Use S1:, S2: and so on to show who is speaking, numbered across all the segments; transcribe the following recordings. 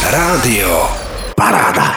S1: Rádio Paráda.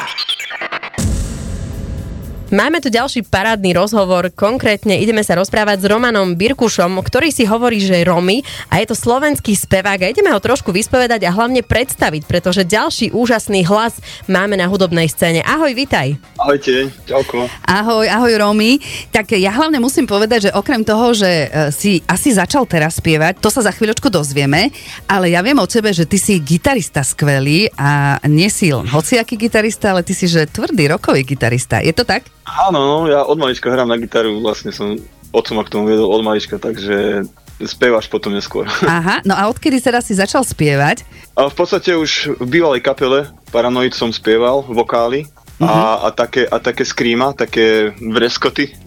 S2: Máme tu ďalší parádny rozhovor, konkrétne ideme sa rozprávať s Romanom Birkušom, ktorý si hovorí, že je Romy a je to slovenský spevák a ideme ho trošku vyspovedať a hlavne predstaviť, pretože ďalší úžasný hlas máme na hudobnej scéne. Ahoj, vitaj.
S3: Ahojte, ďauko.
S4: Ahoj Romy. Tak ja hlavne musím povedať, že okrem toho, že si asi začal teraz spievať, to sa za chvíľočku dozvieme, ale ja viem o tebe, že ty si gitarista skvelý a nie si hociaký gitarista, ale ty si že tvrdý rockový gitarista. Je to tak?
S3: Áno, no, ja od malička hrám na gitaru, vlastne som otcom ma k tomu viedol od malička, takže spievaš potom neskôr.
S4: Aha, no a odkedy teraz si začal spievať?
S3: A v podstate už v bývalej kapele Paranoid som spieval vokály a také screama, také vreskoty.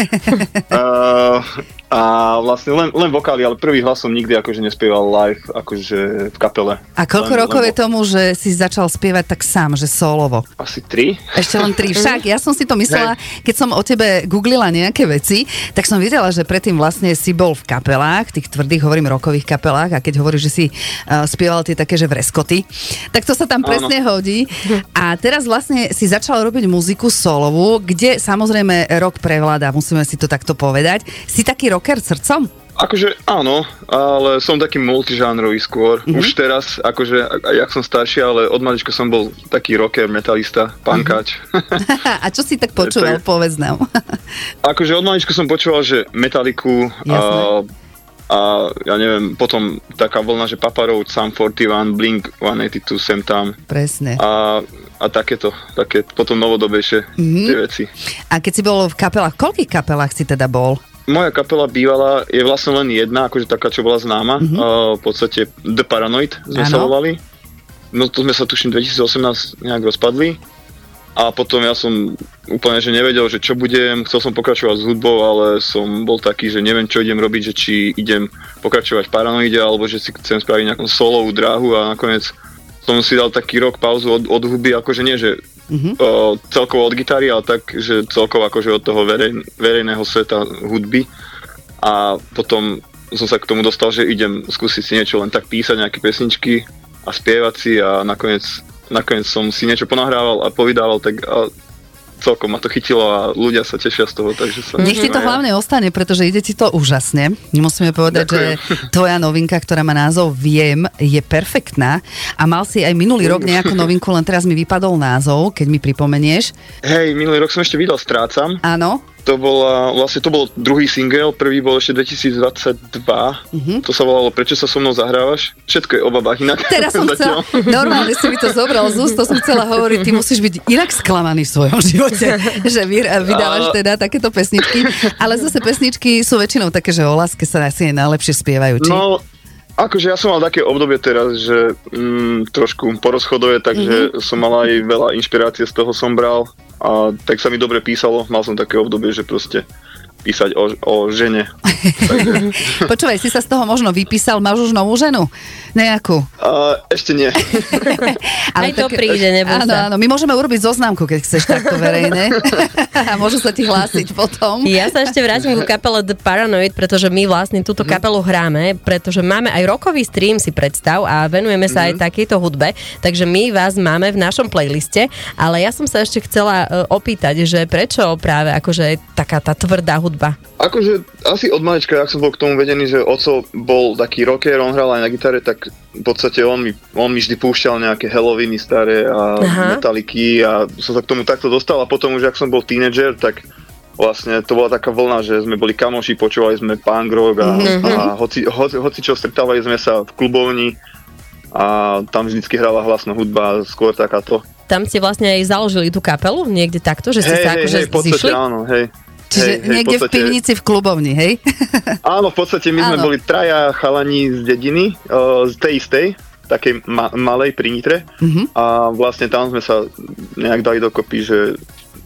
S3: A vlastne len vokály, ale prvý hlas som nikdy akože nespieval live, akože v kapele.
S4: A koľko rokov je tomu, že si začal spievať tak sám, že solovo?
S3: Asi 3.
S4: Ešte len 3. Však ja som si to myslela, keď som o tebe googlila nejaké veci, tak som videla, že predtým vlastne si bol v kapelách, tých tvrdých, hovorím, rockových kapelách, a keď hovoríš, že si spieval tie také, že vreskoty, tak to sa tam presne hodí. A teraz vlastne si začal robiť muziku solovú, kde samozrejme rock prevláda, musíme si to takto povedať. Si taký rocker srdcom?
S3: Akože áno, ale som taký multižánrový skôr. Už teraz, akože, jak som starší, ale od malička som bol taký rocker, metalista, punkáč.
S4: A čo si tak počúval, povedz nám.
S3: Akože od malička som počúval, že Metalliku a ja neviem, potom taká vlna, že Papa Roach, Sum 41, Blink 182, sem tam.
S4: Presne.
S3: A také potom novodobejšie tie veci.
S4: A keď si bol v kapelách, koľkých kapelách si teda bol?
S3: Moja kapela bývala, je vlastne len jedna, akože taká, čo bola známa. V podstate The Paranoid sme sa volali. No to sme sa tuším 2018 nejak rozpadli. A potom ja som úplne, že nevedel, že čo budem. Chcel som pokračovať s hudbou, ale som bol taký, že neviem, čo idem robiť, že či idem pokračovať v Paranoide, alebo že si chcem spraviť nejakú solovú dráhu a nakoniec som si dal taký rok pauzu od hudby, akože nie, že celkovo od gitary, ale tak, že celkovo akože od toho verejného sveta hudby. A potom som sa k tomu dostal, že idem skúsiť si niečo len tak písať, nejaké pesničky a spievať si a nakoniec som si niečo ponahrával a povydával, tak a celkom ma to chytilo a ľudia sa tešia z toho, takže sa...
S4: Nech ti to hlavne ostane, pretože ide ti to úžasne. Musíme povedať,
S3: Ďakujem.
S4: že tvoja novinka, ktorá má názov Viem, je perfektná a mal si aj minulý rok nejakú novinku, len teraz mi vypadol názov, keď mi pripomenieš.
S3: Hej, minulý rok som ešte vydal Strácam.
S4: Áno.
S3: To bol druhý single, prvý bol ešte 2022. To sa volalo Prečo sa so mnou zahrávaš? Všetko je o babách inak.
S4: Teraz som chcela, normálne si mi to zobral z úst, to som chcela hovoriť, ty musíš byť inak sklamaný v svojom živote, že vydávaš teda takéto pesničky, ale zase pesničky sú väčšinou také, že o láske sa asi najlepšie spievajú, či?
S3: No, akože ja som mal také obdobie teraz, že trošku porozchodové, takže som mal aj veľa inšpirácie, z toho som bral. A tak sa mi dobre písalo, mal som také obdobie, že proste písať o žene.
S4: Počúvaj, si sa z toho možno vypísal, máš už novú ženu? Nejakú?
S3: Ešte nie.
S2: Ale aj to príde, neboj sa.
S4: Áno, my môžeme urobiť zoznamku, keď chceš takto verejné. A môžu sa ti hlásiť potom.
S2: Ja sa ešte vrátim ku kapele The Paranoid, pretože my vlastne túto kapelu hráme, pretože máme aj rockový stream, si predstav, a venujeme sa aj takejto hudbe, takže my vás máme v našom playliste, ale ja som sa ešte chcela opýtať, že prečo práve akože taká tá tvrdá hudba?
S3: Akože asi od malička, jak som bol k tomu vedený, že oco bol taký rocker, on hral aj na gitare, tak v podstate on mi vždy púšťal nejaké Halloweeny staré a Metalliky a som sa k tomu takto dostal a potom už, jak som bol tínedžer, tak vlastne to bola taká vlna, že sme boli kamoši, počúvali sme punk rock a hoci čo, stretávali sme sa v klubovni a tam vždycky hrala hlasná hudba, skôr takáto.
S2: Tam ste vlastne aj založili tú kapelu niekde takto, že ste sa akože zišli?
S3: Áno, hej.
S4: Čiže niekde v pivnici v klubovni, hej?
S3: Áno, v podstate my sme boli traja chalani z dediny, z tej istej, takej malej pri Nitre. A vlastne tam sme sa nejak dali dokopy, že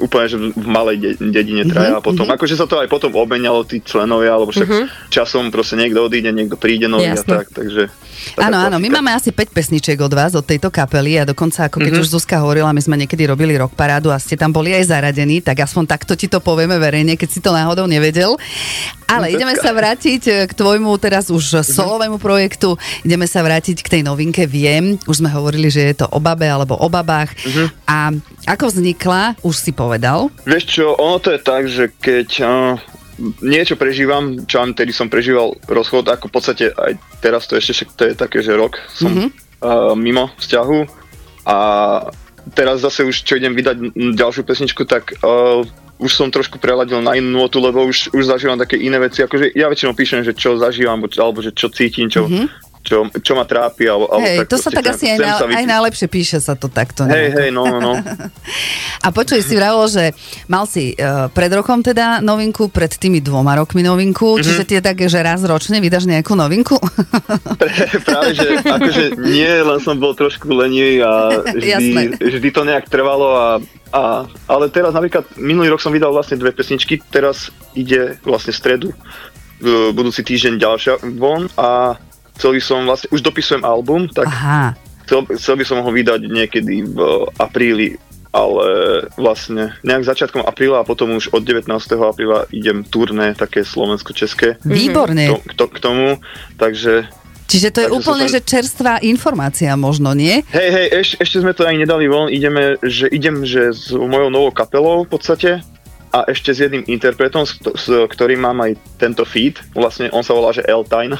S3: úplne, že v malej dedine traja a potom, akože sa to aj potom obmenalo tí členovia, alebo však časom proste niekto odíde, niekto príde nový a tak, takže...
S4: Áno, my máme asi 5 pesničiek od vás, od tejto kapely a dokonca, ako keď už Zuzka hovorila, my sme niekedy robili rock parádu a ste tam boli aj zaradení, tak aspoň takto ti to povieme verejne, keď si to náhodou nevedel. Ale ideme sa vrátiť k tvojmu teraz už solovému projektu, ideme sa vrátiť k tej novinke Viem, už sme hovorili, že je to o babe alebo o babách a ako vznikla, už si povedal?
S3: Vieš čo, ono to je tak, že keď niečo prežívam, čo tedy som prežíval rozchod, ako v podstate aj teraz to ešte to je také, že rok som mimo vzťahu a teraz zase už čo idem vydať ďalšiu pesničku, tak už som trošku preladil na inú notu, lebo už zažívam také iné veci, akože ja väčšinou píšem, že čo zažívam, alebo že čo cítim, čo ma trápi, alebo
S4: hej,
S3: tak
S4: to sa tak asi aj najlepšie píše sa to takto.
S3: Hej, no.
S4: A počuj, si vravol, že mal si pred rokom teda novinku, pred tými 2 rokmi novinku, čiže ty je tak, že raz ročne vydáš nejakú novinku?
S3: Práve, že akože nie, len som bol trošku lenivý a vždy to nejak trvalo ale teraz napríklad minulý rok som vydal vlastne 2 pesničky, teraz ide vlastne v stredu, budúci týždeň ďalšia von a chcel by som vlastne, už dopisujem album, tak chcel by som ho vydať niekedy v apríli, ale vlastne nejak začiatkom apríla a potom už od 19. apríla idem turné, také slovensko-české.
S4: Výborne.
S3: K tomu, takže...
S4: Čiže to je úplne, že čerstvá informácia možno, nie?
S3: Hej, ešte sme to aj nedali von, idem, že s mojou novou kapelou v podstate, a ešte s jedným interpretom, s ktorým mám aj tento feat. Vlastne on sa volá, že L-Tine.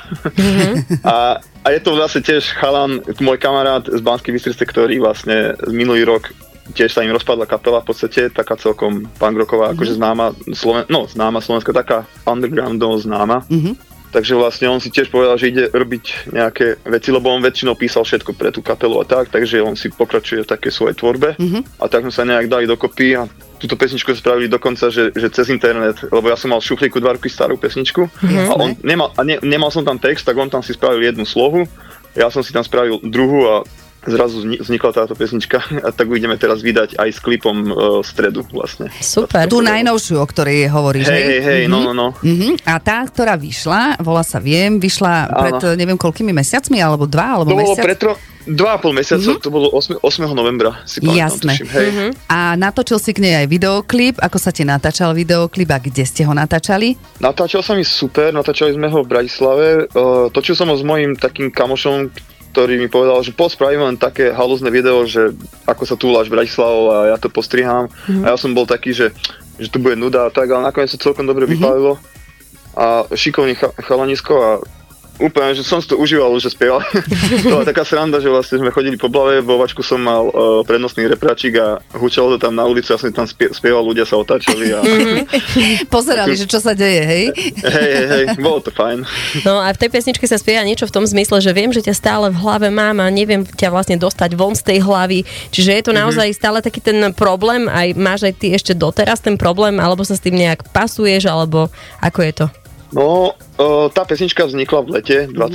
S3: A je to vlastne tiež chalan, môj kamarát z Banskej Bystrice, ktorý vlastne minulý rok tiež sa im rozpadla kapela v podstate, taká celkom punkrocková, akože známa Slovenská, taká undergroundová známa. Takže vlastne on si tiež povedal, že ide robiť nejaké veci, lebo on väčšinou písal všetko pre tú kapelu a tak, takže on si pokračuje v také svojej tvorbe. A tak sme sa nejak dali dokopy a túto pesničku spravili dokonca, že cez internet, lebo ja som mal v šuflíku 2 roky starú pesničku a on nemal som tam text, tak on tam si spravil jednu slohu, ja som si tam spravil druhú a zrazu vznikla táto pesnička a tak ideme teraz vydať aj s klipom v stredu vlastne.
S2: Super.
S4: Tú najnovšiu, o ktorej hovoríš,
S3: hej, no.
S4: A tá, ktorá vyšla, volá sa Viem, vyšla pred neviem koľkými mesiacmi, alebo 2, alebo
S3: mesiac?
S4: To bolo
S3: 2,5 mesiaca, to bolo 8. novembra, si pamätám.
S4: Jasné. A natočil si k nej aj videoklip, ako sa ti natáčal videoklip a kde ste ho natáčali?
S3: Natáčal sa mi super, natáčali sme ho v Bratislave, točil som ho s mojím takým kamošom, ktorý mi povedal, že spravím len také halúzne video, že ako sa túláš Bratislavou a ja to postrihám. A ja som bol taký, že to bude nuda a tak, ale nakoniec to celkom dobre vypálilo. A šikovný chalanisko a úplne, že som si to užíval, že spieval. To bola taká sranda, že vlastne sme chodili po Blave, vo Vačku som mal prednostný repračík a hučalo to tam na ulici, ja som tam spieval, ľudia sa otáčali. A...
S4: Pozerali, že čo sa deje, hej?
S3: Hej, bolo to fajn.
S2: No a v tej pesničke sa spieva niečo v tom zmysle, že viem, že ťa stále v hlave mám a neviem ťa vlastne dostať von z tej hlavy. Čiže je to naozaj stále taký ten problém, aj máš aj ty ešte doteraz ten problém, alebo sa s tým nejak pasuješ, alebo ako je to?
S3: No, tá pesnička vznikla v lete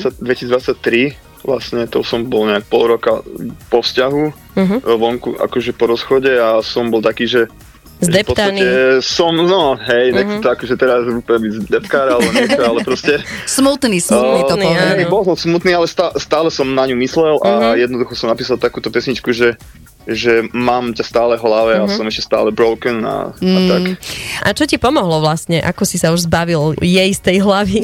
S3: 2023, vlastne to som bol nejak pol roka po vzťahu, vonku, akože po rozchode a som bol taký, že
S2: zdeptaný.
S3: Nechcem to akože teraz úplne byť zdepkár alebo niečo, ale proste...
S4: Smutný to poviem.
S3: Bol som smutný, ale stále som na ňu myslel a jednoducho som napísal takúto pesničku, že mám ťa stále v hlave a som ešte stále broken a tak.
S2: A čo ti pomohlo vlastne? Ako si sa už zbavil jej z tej hlavy?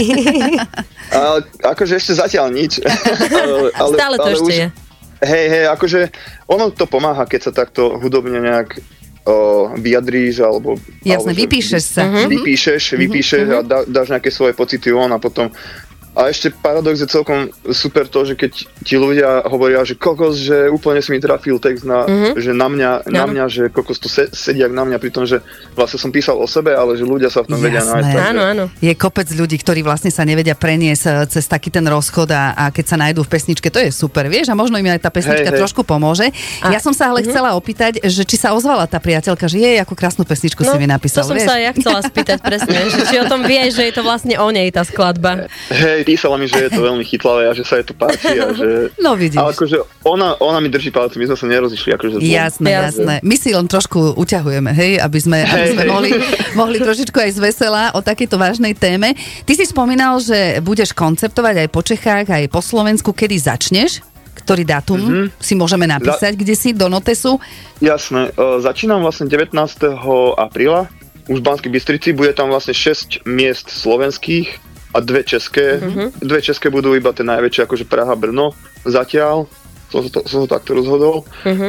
S3: Akože ešte zatiaľ nič.
S2: Stále to ešte je.
S3: Hej, akože ono to pomáha, keď sa takto hudobne nejak vyjadríš, alebo...
S4: Jasne, vypíšeš sa.
S3: Vypíšeš a dáš nejaké svoje pocity von a potom... A ešte paradox je celkom super to, že keď ti ľudia hovoria, že kokos, že úplne si mi trafil text že na mňa, že kokos to sedia na mňa, pri tom, že vlastne som písal o sebe, ale že ľudia sa v tom vedia nájsť.
S2: Áno.
S4: Je kopec ľudí, ktorí vlastne sa nevedia preniesť cez taký ten rozchod a keď sa nájdú v pesničke, to je super, vieš, a možno im aj tá pesnička trošku pomôže. Ja som sa ale chcela opýtať, že či sa ozvala tá priateľka, že akú krásnu pesničku si mi napísal.
S2: To som sa ja chcela spýtať presne, že či o tom vieš, že je to vlastne o nej tá skladba.
S3: Hej, písala mi, že je to veľmi chytlavé a že sa jej to páči a že...
S4: No vidíš.
S3: Ale akože ona mi drží palce, my sme sa nerozišli akože zlom.
S4: Jasné. My si len trošku uťahujeme, hej, aby sme mohli trošičku aj zvesela o takejto vážnej téme. Ty si spomínal, že budeš koncertovať aj po Čechách, aj po Slovensku. Kedy začneš? Ktorý dátum si môžeme napísať, kde si, do notesu?
S3: Jasné, začínam vlastne 19. apríla už v Banskej Bystrici, bude tam vlastne 6 miest slovenských a 2 české. 2 české budú iba tie najväčšie, akože Praha, Brno zatiaľ, som sa takto rozhodol.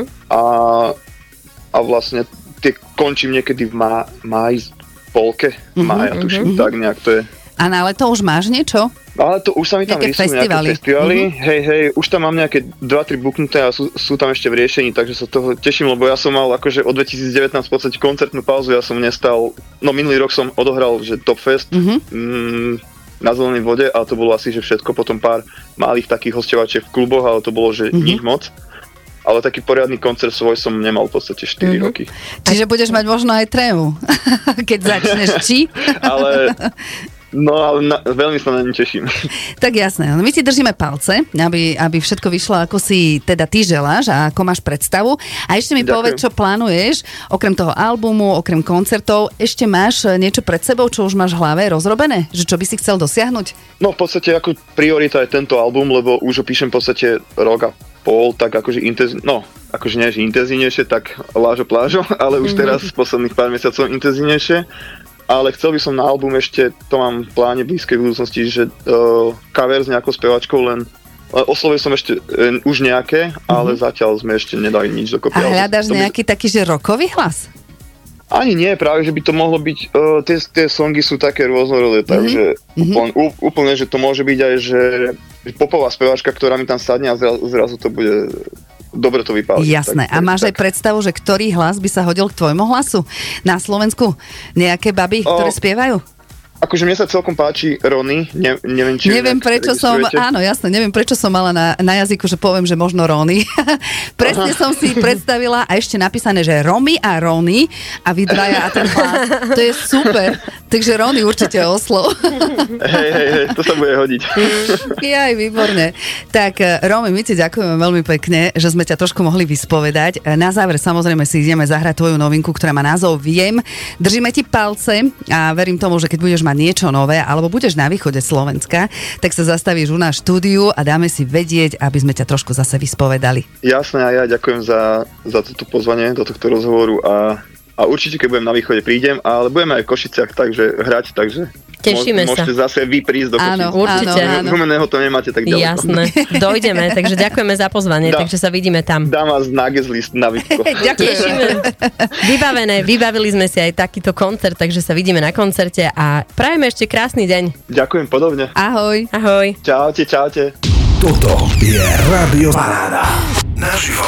S3: A vlastne tie končím niekedy v máji, polke mája, tuším, tak nejak to je.
S4: A na leto už máš niečo?
S3: Ale to už sa mi tam rysujú nejaké festivaly. Hej, už tam mám nejaké 2-3 buknuté a sú tam ešte v riešení, takže sa toho teším, lebo ja som mal akože od 2019 v podstate koncertnú pauzu, ja som nestal, no minulý rok som odohral, že Top Fest na Zelenej vode a to bolo asi, že všetko, potom pár malých takých hosťovačiek v kluboch, ale to bolo, že nič moc. Ale taký poriadny koncert svoj som nemal v podstate 4 roky.
S4: Čiže budeš mať možno aj trému, keď začneš, či?
S3: Ale veľmi sa na ňu teším.
S4: Tak jasné, my ti držíme palce, aby všetko vyšlo, ako si teda ty želáš a ako máš predstavu. A ešte mi povedz, čo plánuješ, okrem toho albumu, okrem koncertov, ešte máš niečo pred sebou, čo už máš v hlave rozrobené? Že čo by si chcel dosiahnuť?
S3: No v podstate ako priorita je tento album, lebo už ho píšem v podstate rok a pol, tak akože akože nie, že intenzívnejšie, tak lážo plážo, ale už teraz posledných pár mesiacov intenzívnejšie. Ale chcel by som na album ešte, to mám v pláne blízkej budúcnosti, že cover s nejakou spevačkou, len oslovil som ešte už nejaké, ale zatiaľ sme ešte nedali nič dokopy.
S4: A hľadaš nejaký taký, že rockový hlas?
S3: Ani nie, práve, že by to mohlo byť, tie songy sú také rôznorodé, takže úplne, že to môže byť aj, že popová speváčka, ktorá mi tam sadne a zrazu to bude... Dobre to vypáliť.
S4: Jasné. A máš aj predstavu, že ktorý hlas by sa hodil k tvojmu hlasu? Na Slovensku nejaké baby, ktoré spievajú?
S3: Akože mne sa celkom páči Rony, neviem, či...
S4: Neviem, prečo som mala na jazyku, že poviem, že možno Rony. Presne som si predstavila a ešte napísané, že Romy a Rony a vy dvaja a ten hlas. To je super. Takže Rony určite oslov.
S3: Hej, to sa bude hodiť.
S4: Jaj, výborne. Tak, Romy, my ti ďakujeme veľmi pekne, že sme ťa trošku mohli vyspovedať. Na záver samozrejme si ideme zahrať tvoju novinku, ktorá má názov Viem. Držíme ti palce a verím tomu, že keď budeš mať niečo nové, alebo budeš na východe Slovenska, tak sa zastavíš u nás štúdiu a dáme si vedieť, aby sme ťa trošku zase vyspovedali. Jasné,
S3: a ja ďakujem za toto pozvanie do tohto rozhovoru a určite, keď budem na východe, prídem, ale budeme aj v Košiciach takže
S2: tešíme sa.
S3: Môžete zase vy prísť do Košic.
S2: Áno, určite.
S3: Humeného to nemáte tak ďaleko.
S2: Jasné, dojdeme, takže ďakujeme za pozvanie, takže sa vidíme tam.
S3: Dám vás na guest list na Vipko.
S2: Tešíme. Vybavené, vybavili sme si aj takýto koncert, takže sa vidíme na koncerte a prajeme ešte krásny deň.
S3: Ďakujem, podobne.
S4: Ahoj.
S2: Ahoj.
S3: Čaute.
S1: Toto je Rádio Paráda. Naživo.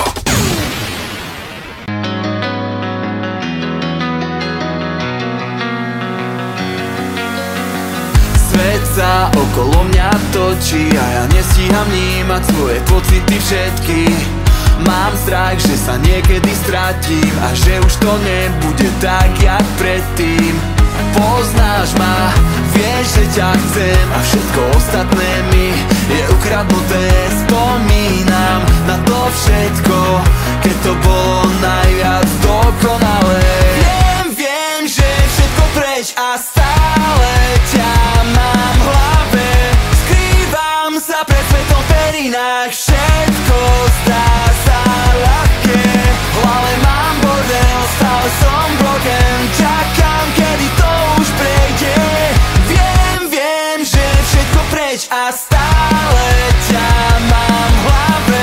S5: Svet sa okolo mňa točí a ja nestíham vnímať svoje pocity všetky. Mám strach, že sa niekedy stratím a že už to nebude tak, jak predtým. Poznáš ma, vieš, že ťa chcem a všetko ostatné mi je ukradnuté. Spomínam na to všetko, keď to bolo najviac dokonalé. Viem, že všetko preč a stále ťa mám v hlave. Skrývam sa pred svetom v perinách, všetko zdá sa ľahké. V hlave mám bordel, stále som broken, čakám, kedy to už prejde. Viem, že všetko preč a stále ťa mám v hlave.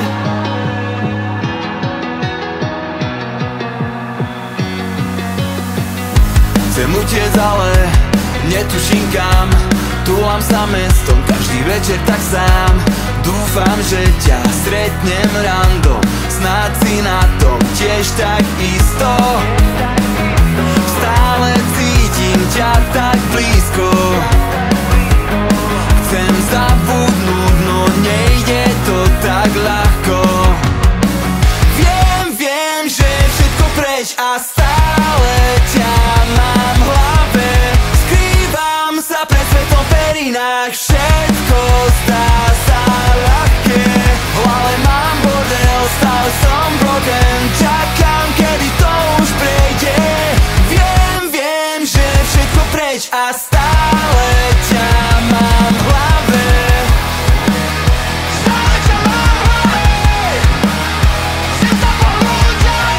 S5: Chcem utiec, ale netuším kam. Túlam sa mestom každý večer tak sám. Dúfam, že ťa stretnem random, snáď si na tom tiež tak isto. Stále cítim ťa tak blízko. Chcem zabudnúť, no nejde to tak ľahko. Viem, že všetko preč a stále ťa mám v hlave. Skrývam sa pred svetom v perinách, všetko a stále ťa mám v hlave. Stále ťa mám v hlave. Si sa pohľúďaj.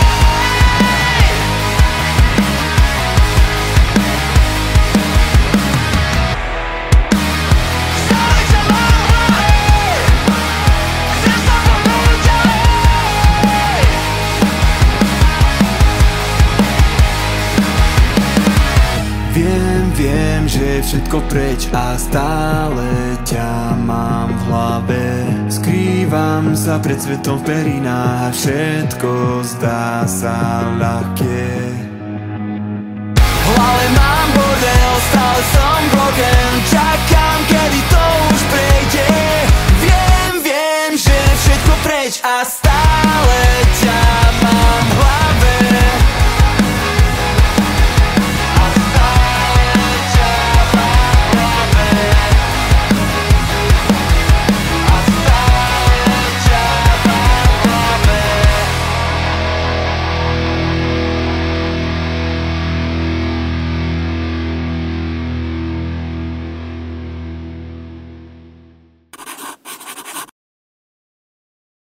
S5: Stále ťa mám v hlave. Si sa pohľúďaj. Viem, že je všetko preč a stále ťa mám v hlave. Skrývam sa pred svetom v perinách a všetko zdá sa ľahké. V hlave mám bordel, stále som broken, čakám, kedy to už prejde. Viem, že je všetko preč a stále